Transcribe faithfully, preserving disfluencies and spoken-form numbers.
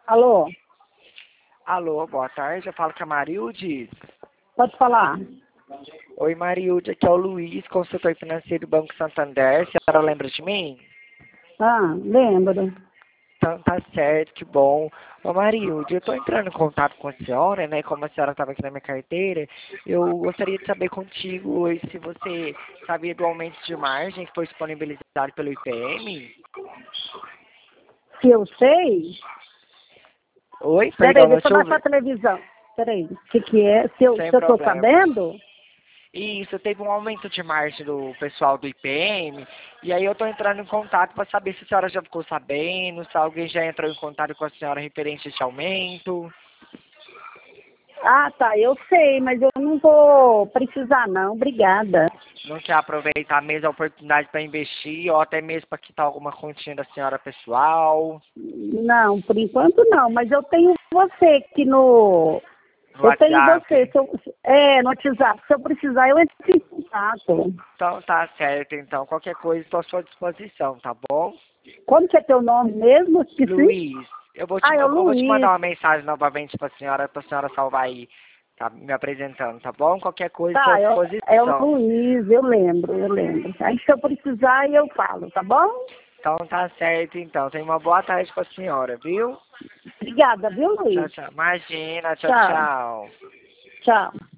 Alô? Alô, boa tarde, eu falo com a Marilde. Pode falar. Oi, Marilde, aqui é o Luiz, consultor financeiro do Banco Santander. A senhora lembra de mim? Ah, lembro. Então tá certo, que bom. Ô, Marilde, eu tô entrando em contato com a senhora, né? Como a senhora estava aqui na minha carteira, eu gostaria de saber contigo hoje se você sabia do aumento de margem que foi disponibilizado pelo I P M. Se eu sei? Oi, Peraí, perdão, não deixa te eu baixar ouvi. a televisão. Peraí, o que que é? Se eu, Sem se eu tô problema. sabendo? Isso, teve um aumento de margem do pessoal do I P M, e aí eu tô entrando em contato para saber se a senhora já ficou sabendo, se alguém já entrou em contato com a senhora referente a esse aumento. Ah, tá, eu sei, mas eu não vou precisar não, obrigada. Não quer aproveitar mesmo a oportunidade para investir, ou até mesmo para quitar alguma continha da senhora pessoal, Não, por enquanto não, mas eu tenho você aqui no... no Eu tenho você, WhatsApp. se eu, é, no WhatsApp, se eu precisar eu entro em contato. Então tá certo, então. Qualquer coisa estou à sua disposição, tá bom? Como que é teu nome mesmo? Esqueci. Luiz, eu vou te, Ah, é eu o vou te mandar Luiz. uma mensagem novamente para a senhora, para a senhora salvar aí, tá me apresentando, tá bom? Qualquer coisa estou à Tá, é, o- é o disposição. Luiz, eu lembro, eu lembro. Aí se eu precisar eu falo, tá bom? Então tá certo, então. Tenha uma boa tarde para a senhora, viu? Obrigada, viu, Tchau, Luiz? tchau. Imagina, tchau, Tchau, tchau. tchau.